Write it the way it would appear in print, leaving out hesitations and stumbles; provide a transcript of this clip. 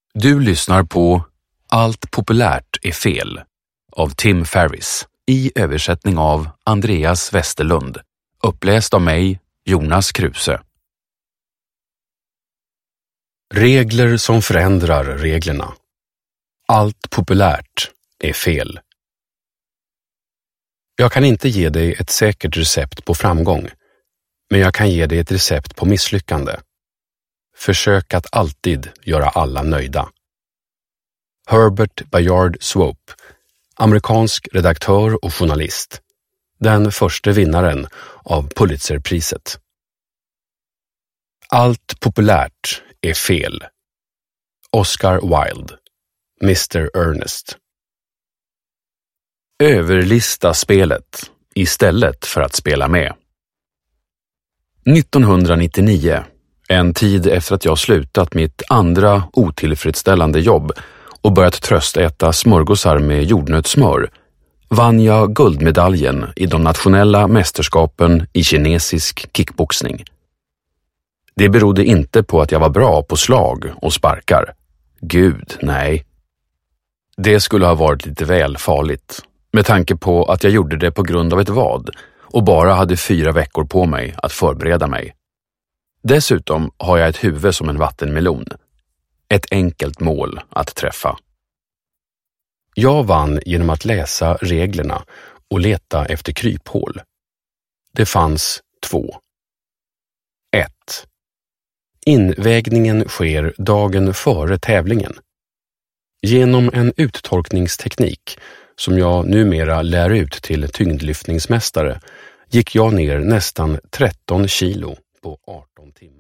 Du lyssnar på Allt populärt är fel av Tim Ferriss i översättning av Andreas Westerlund, uppläst av mig, Jonas Kruse. Regler som förändrar reglerna. Allt populärt är fel. Jag kan inte ge dig ett säkert recept på framgång, men jag kan ge dig ett recept på misslyckande. Försök att alltid göra alla nöjda. Herbert Bayard Swope, amerikansk redaktör och journalist. Den första vinnaren av Pulitzerpriset. Allt populärt är fel. Oscar Wilde, Mr. Ernest. Överlista spelet istället för att spela med. 1999, en tid efter att jag slutat mitt andra otillfredsställande jobb och börjat tröstäta smörgåsar med jordnötssmör, vann jag guldmedaljen i de nationella mästerskapen i kinesisk kickboxning. Det berodde inte på att jag var bra på slag och sparkar. Gud, nej. Det skulle ha varit lite väl farligt, med tanke på att jag gjorde det på grund av ett vad och bara hade 4 veckor på mig att förbereda mig. Dessutom har jag ett huvud som en vattenmelon. Ett enkelt mål att träffa. Jag vann genom att läsa reglerna och leta efter kryphål. Det fanns 2. 1. Invägningen sker dagen före tävlingen. Genom en uttorkningsteknik som jag numera lär ut till tyngdlyftningsmästare gick jag ner nästan 13 kilo på 18 timmar.